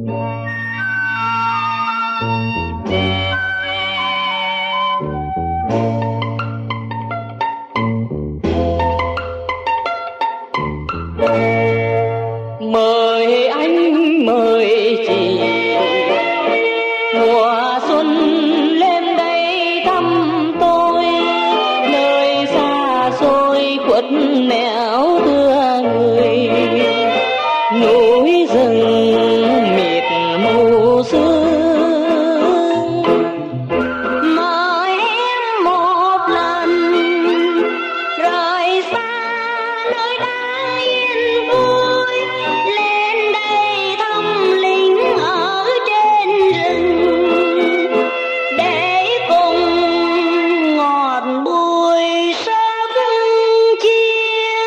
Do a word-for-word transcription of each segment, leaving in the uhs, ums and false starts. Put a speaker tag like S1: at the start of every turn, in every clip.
S1: Mời anh mời chị mùa xuân lên đây thăm tôi, nơi xa xôi khuất nẻo thưa người, núi rừng mịt mù sương. Mời em một lần rời xa nơi đã yên vui, lên đây thăm lính ở trên rừng, để cùng ngọt bùi sớm chia.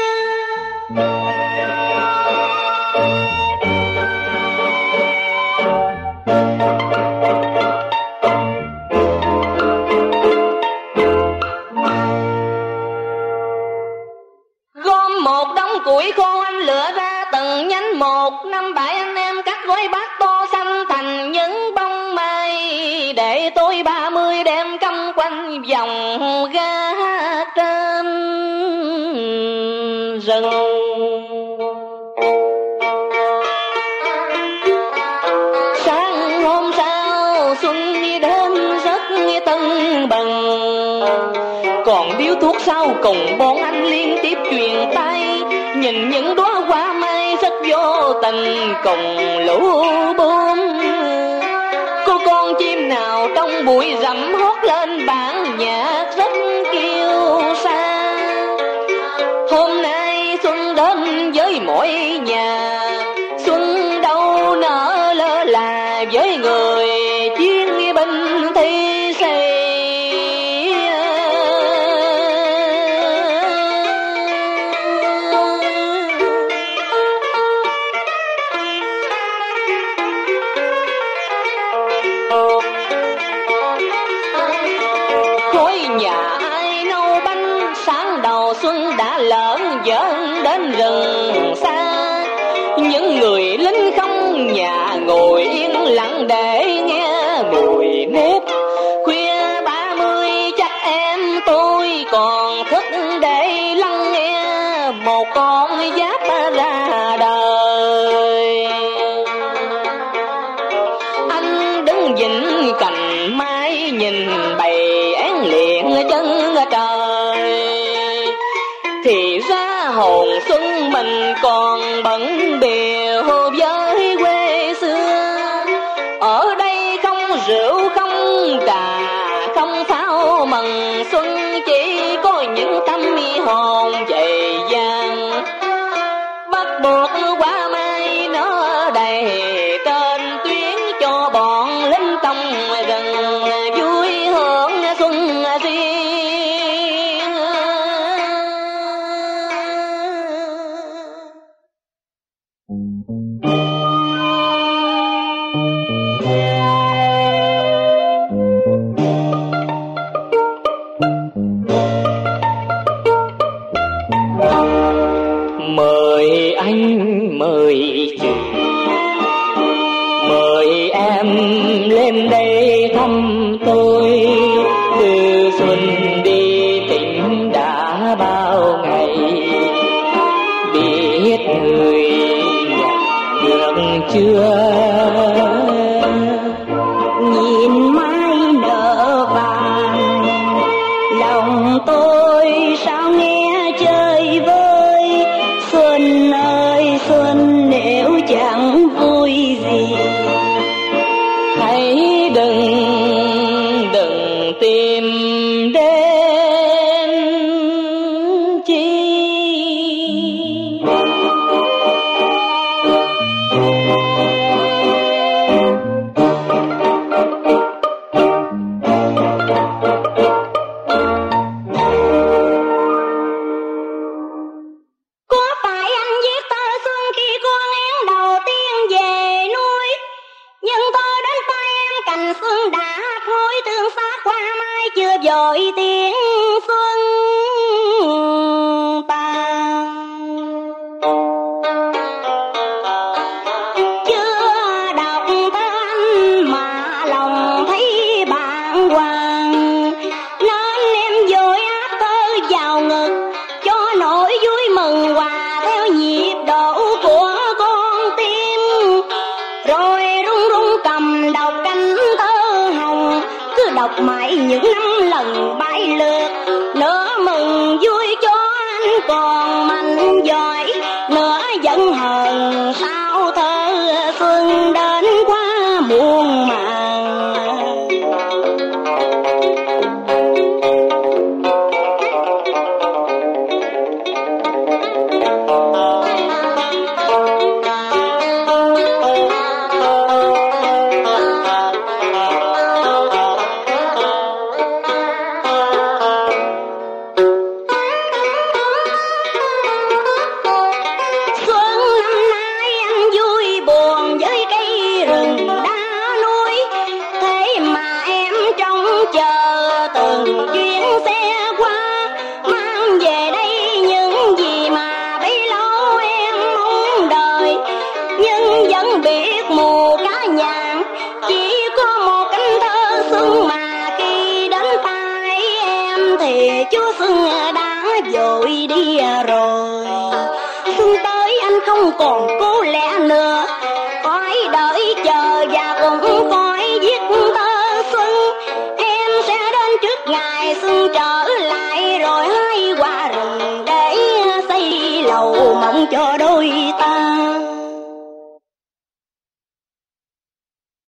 S1: Gom một đống củi khô anh lựa ra từng nhánh một, năm bảy anh em cắt gói bát to xanh thành những bông mai, để tôi ba mươi đem cắm quanh vòng ga trên rừng. Sáng hôm sau xuân đến rất tưng bừng, còn điếu thuốc sau cùng bọn anh liên tiếp truyền tay, nhìn những đóa hoa mai rất vô tình cùng lũ bướm. Cô con chim nào trong bụi rậm hót lên bản nhạc rất kiêu sa. Hôm nay xuân đến với mỗi nhà, xuân đâu nở lơ là với người chiến binh thi sĩ. Khối nhà ai nấu bánh, sáng đầu xuân đã lợn giỡn đến rừng xa. Những người lính không nhà ngồi yên lặng để nghe mùi nếp. Khuya ba mươi chắc em tôi còn thức để lắng nghe một con giáp ra đời. Anh đứng vịnh cành mai nhìn bầy én liền chân trời, thì ra hồn xuân mình còn bận bìa với quê xưa. Ở đây không rượu không trà không pháo mừng xuân, chỉ có những tâm hồn dày dàng. Bắt buộc quả mai nó đầy trên tuyến cho bọn lính trong rừng vui hưởng xuân riêng. Mời anh mời chị mời em lên đây thăm tôi, từ xuân đi tỉnh đã bao ngày, biết người được chưa. Nhìn mai nở vàng lòng tôi sao nghe chơi vơi. Xuân ơi xuân nếu chẳng vui gì, hãy đừng đừng tìm đến chi. Dội tiếng xuân tàn, chưa đọc
S2: đọc mãi những năm lần bãi lượt, nửa mừng vui cho anh còn mạnh giỏi, nửa giận hờn sao thơ xuân đến qua muôn màng. Chúa Xuân đã vội đi rồi, xuân tới anh không còn cố lẽ nữa, phải đợi chờ và cũng có